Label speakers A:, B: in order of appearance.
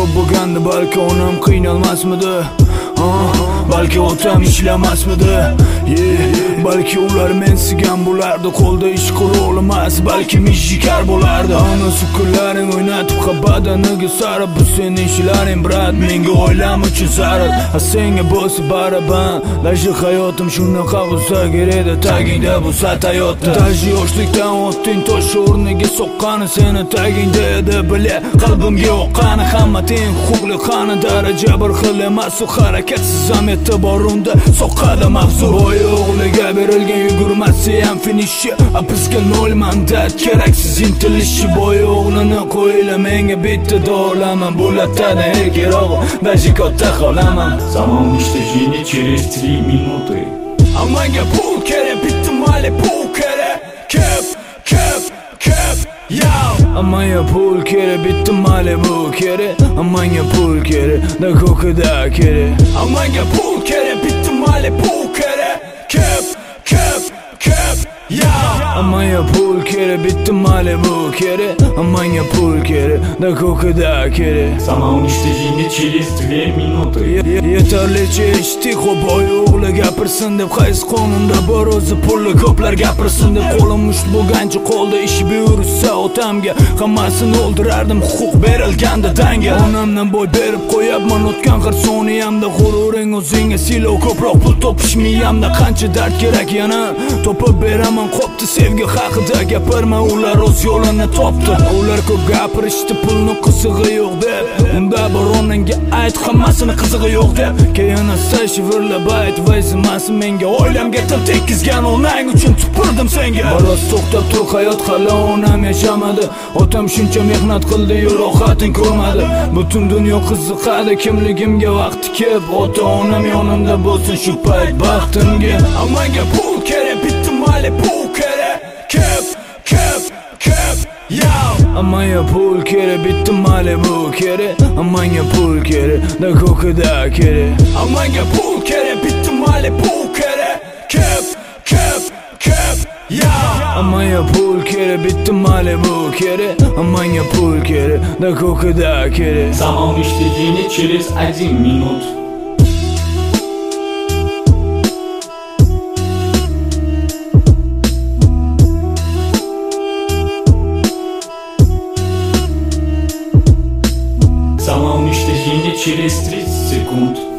A: ko'p bo'lganda balki onam qiynalmasmidi, balki otam ishlamasmidi, balki ular mensigan bo'lardi, qo'lda ish qurolmas, balki mishikar bo'lardi. Ana sukunlaring o'ynatib badaniga sarib, bu sening ishlaring brat, menga oilam uchun zarur. Senga bo'lsa baraban, lashi hayotim shunaqa bo'lsa kerak, tagingda bo'lsa hayotda. Tashi yoshlikdan o'tding, tosh o'rniga soqqani seni tagingda edi, bila qalbimga oqqani. Hamma teng huquqli qani, daraja bir xil emas, u harakatsiz ham e'tibor unda soqqada mavzu. Boy o'g'liga berilgan yugurmasi ham finishi, bizga nol mandat, keraksiz intilishi. Boy o'g'lini qo'yla menga bitta dolaman, bo'latadi erkeroq, даже katta xolaman.
B: Zamon ishlashini через 3 minuty.
A: Amanga pul kerak, bitta mali pul kerak, kep yow. Amanga pul kerak, bitta mali bu kerak. Amanga pul kerak, da ko'kida kerak. Amanga pul kerak, bitta mali pul kerak, kep yow. Amanga pul kerak, bitta mali bu kerak. Amanga pul kerak, da ko'kida kerak.
B: Zamon ishlashini через 2 minuty.
A: Yetarlicha eshitdik, boy o'g'li gapirsin deb, qaysi qonunda bor o'zi pulli ko'plar gapirsin deb. Qo'lim musht bo'lgancha qo'lda ish buyursa otamga, hammasini o'ldirardim huquq berilganda danga. Onamdan boy berib qo'yapman o'tgan har soniyamda, g'ururing o'zingga silo, ko'proq pul topish miyamda. Qancha dard kerak yana topib beraman, qopti sevgi haqida gapirma, ular o'z yo'lini topdi. Ular ko'p gapirishdi, pulni qizig'i yo'q deb, unda bor onangga ayt, hammasini qizig'i yo'q deb. Keyin esa shivirlab ayt, vaysimasin menga, oilamga til tekkizgan onang uchun tupurdim senga. Biroz to'xtab tur, hayot hali onam yashamadi, otam shuncha mehnat qildi, rohatin ko'rmadi. Butun dunyo qiziqadi kimligimga vaqti kelib, ota onam yonimda bo'lsin shu payt baxtimga. Amanga pul kerak, bitta mali pul kerak, kep yow. Amanga pul kerak, bitta mali bu kerak. Amanga pul kerak, da ko'kida kerak. Amanga pul kerak, bitta mali pul kerak, kep yow. Amanga pul kerak, bitta mali bu kerak. Amanga pul kerak, da ko'kida kerak.
B: Zamon ishlashini через 1 minut. Замон ishlashini через 30 sekund.